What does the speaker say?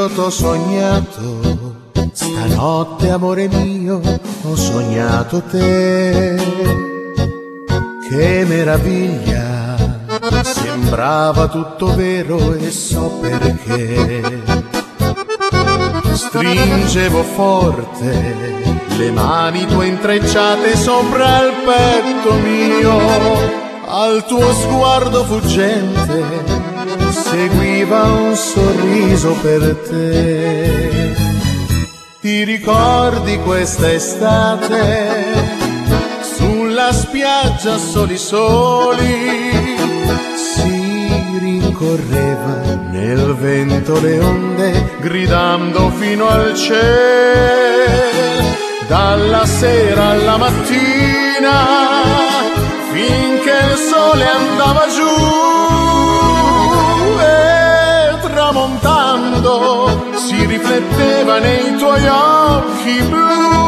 io t'ho sognato, stanotte amore mio, ho sognato te. Che meraviglia, sembrava tutto vero e so perché. Stringevo forte le mani tue intrecciate sopra il petto mio, al tuo sguardo fuggente seguiva un sorriso per te. Ti ricordi questa estate, sulla spiaggia soli soli, si rincorreva nel vento le onde, gridando fino al cielo, dalla sera alla mattina, finché il sole andava giù, e tramontando si rifletteva nei tuoi occhi blu.